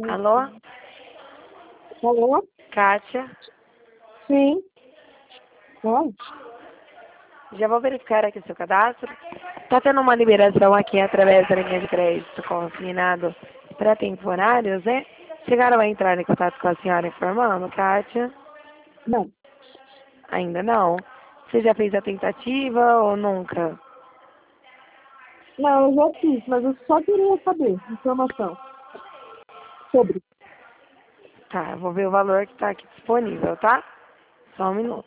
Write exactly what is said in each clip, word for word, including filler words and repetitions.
Alô? Alô? Kátia? Sim. Oi. Já vou verificar aqui seu cadastro. Tá tendo uma liberação aqui através da linha de crédito consignado para temporários, né? Chegaram a entrar em contato com a senhora informando, Kátia? Não. Ainda não. Você já fez a tentativa ou nunca? Não, eu já fiz, mas eu só queria saber informação sobre. Tá, eu vou ver o valor que tá aqui disponível, tá? Só um minuto.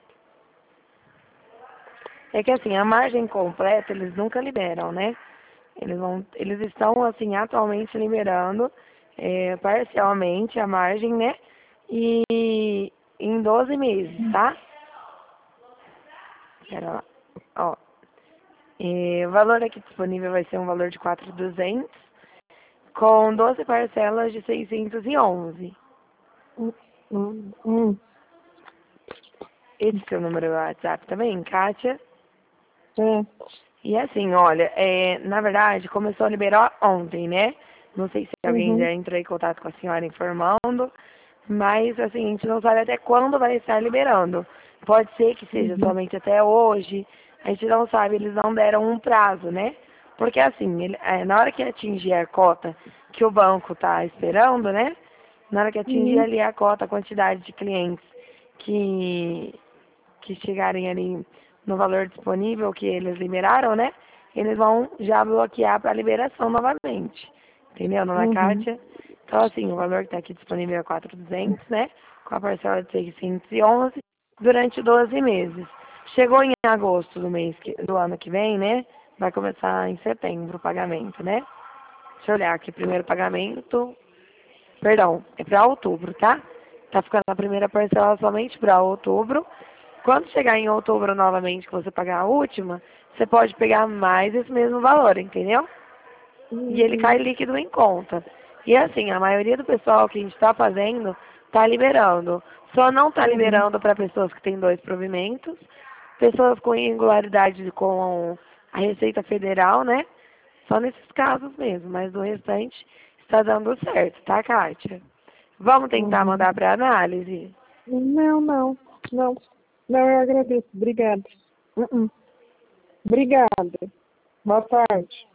É que assim, a margem completa eles nunca liberam, né? Eles, vão, eles estão, assim, atualmente liberando é, parcialmente a margem, né? E em doze meses, tá? Pera lá. Ó, é, o valor aqui disponível vai ser um valor de quatro mil e duzentos com doze parcelas de seiscentos e onze. Hum, hum, hum. Esse é o seu número do WhatsApp também, Kátia? É. E assim, olha, é, na verdade, começou a liberar ontem, né? Não sei se alguém Uhum. já entrou em contato com a senhora informando, mas assim, a gente não sabe até quando vai estar liberando. Pode ser que seja Uhum. somente até hoje, a gente não sabe, eles não deram um prazo, né? Porque assim, ele, é, na hora que atingir a cota que o banco está esperando, né? Na hora que atingir Uhum. ali a cota, a quantidade de clientes que que chegarem ali no valor disponível que eles liberaram, né? Eles vão já bloquear para liberação novamente. Entendeu, dona Uhum. Kátia? Então, assim, o valor que está aqui disponível é quatro mil e duzentos, né? Com a parcela de seiscentos e onze durante doze meses. Chegou em agosto do mês que, do ano que vem, né? Vai começar em setembro o pagamento, né? Deixa eu olhar aqui, primeiro pagamento. Perdão, é para outubro, tá? Tá ficando a primeira parcela somente para outubro. Quando chegar em outubro novamente, que você pagar a última, você pode pegar mais esse mesmo valor, entendeu? E ele cai Uhum. líquido em conta. E assim, a maioria do pessoal que a gente está fazendo está liberando. Só não está Uhum. liberando para pessoas que têm dois provimentos, pessoas com irregularidade com a Receita Federal, né? Só nesses casos mesmo, mas do restante está dando certo, tá, Kátia? Vamos tentar Uhum. mandar para análise? Não, não. Não. Não, eu agradeço. Obrigada. Uhum. Obrigada. Boa tarde.